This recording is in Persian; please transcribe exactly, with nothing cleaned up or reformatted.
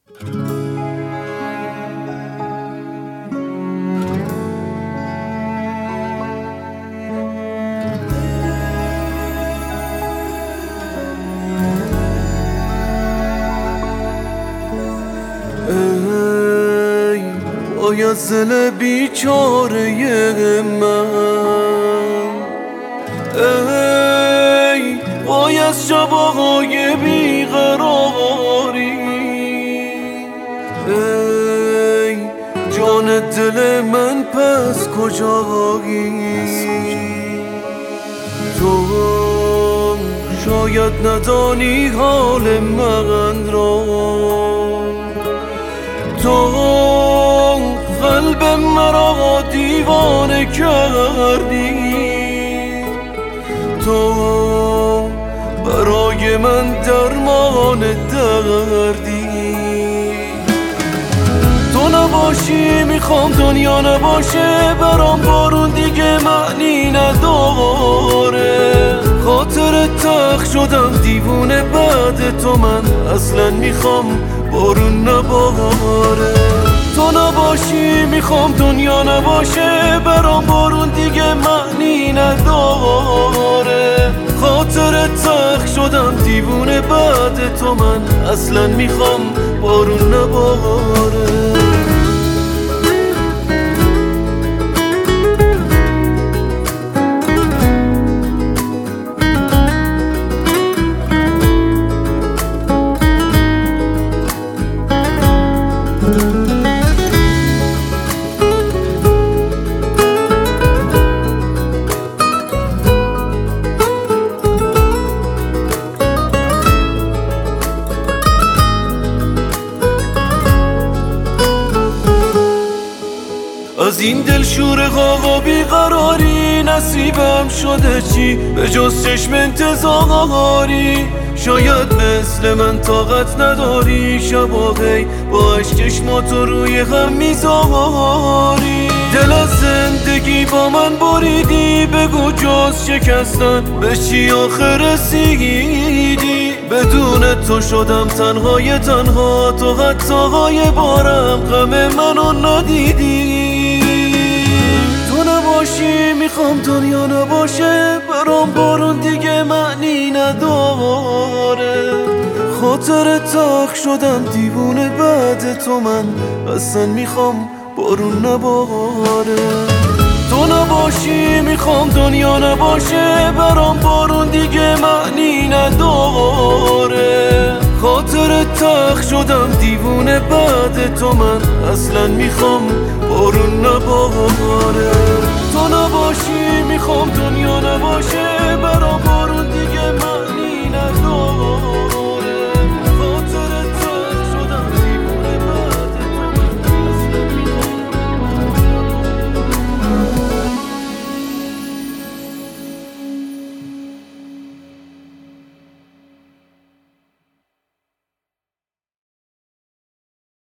ای باید دل بیچاره من، ای باید شبهای بیقراری، ای جان دل من پس کجایی؟ تو شاید ندانی حال من را، تو قلب مرا دیوانه کردی، تو برای من درمان دردی. تو نباشی میخوام دنیا نباشه، برام بارون دیگه معنی نداره. خاطر تخت شدم دیوونه بعد تو، من اصلا میخوام بارون نباره. تو نباشی میخوام دنیا نباشه، برام بارون دیگه معنی نداره. خاطر تخت شدم دیوونه بعد تو، من اصلا میخوام بارون نباره. از این دل شور غاغا بیقراری نصیبم شده چی به جز چشم انتظاری؟ شاید مثل من طاقت نداری، شباهی با عشق چشماتو روی هم میذاری. دل از زندگی با من بریدی، بگو جز شکستن به چی آخر رسیدی؟ بدون تو شدم تنهای تنها، تو حتی های بارم غم منو ندیدی. تو نباشی میخوام دنیا نباشه، برام بارون دیگه معنی نداره. خاطر تخت شدم دیوونه بعد تو، من اصلا میخوام بارون نباره. تو نباشی میخوام دنیا نباشه، برام بارون دیگه معنی نداره. خاطر تخت شدم دیوونه بعد تو، من اصلا میخوام بارون نباره.